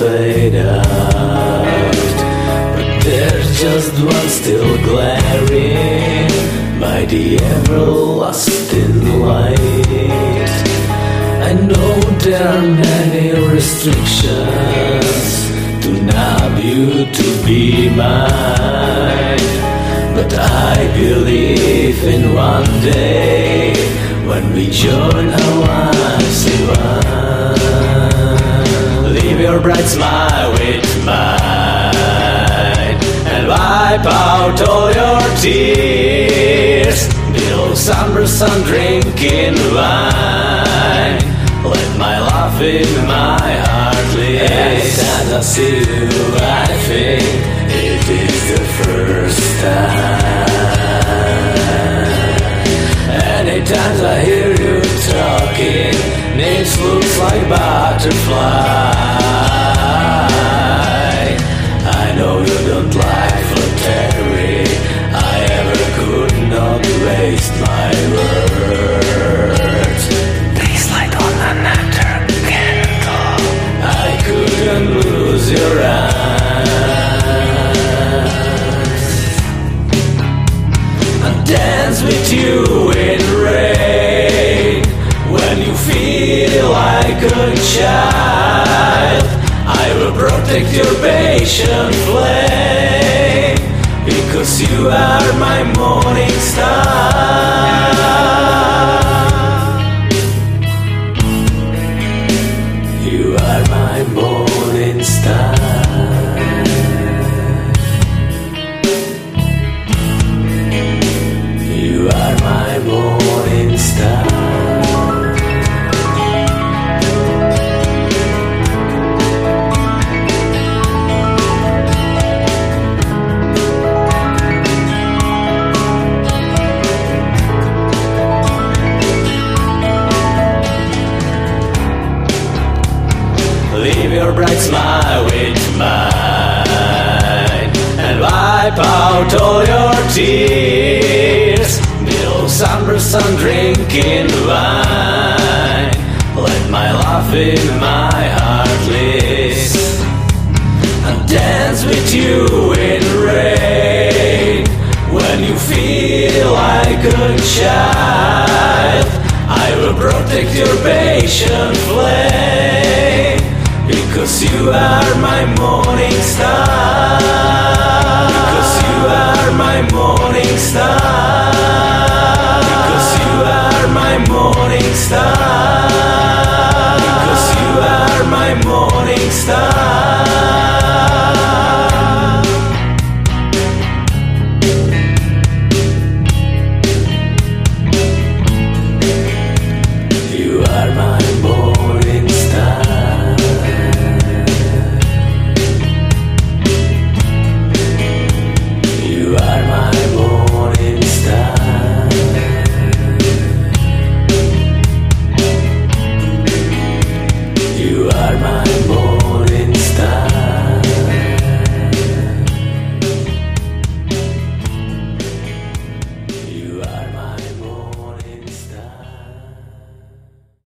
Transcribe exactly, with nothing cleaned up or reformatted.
fade out, but there's just one still glaring by the everlasting light. I know there are many restrictions to nab you to be mine, but I believe in one day when we join our lives in one. Leave your bright smile with mine and wipe out all your tears. Below summer sun drinking wine, let my love in my heart live. Anytime I see you I think it is the first time. Anytime I hear you talking, names looks like butterfly. I know you don't like flattery, I ever could not waste my words. Please light on another candle. I couldn't lose your eyes and dance with you in rain. When you feel like a child, I will protect your patient flame, because you are my morning star. You are my morning star. You are my morning star. Leave your bright smile with mine and wipe out all your tears. Below summer sun drinking wine, let my love in my heart live and dance with you in rain. When you feel like a child, I will protect your patient flame, because you are my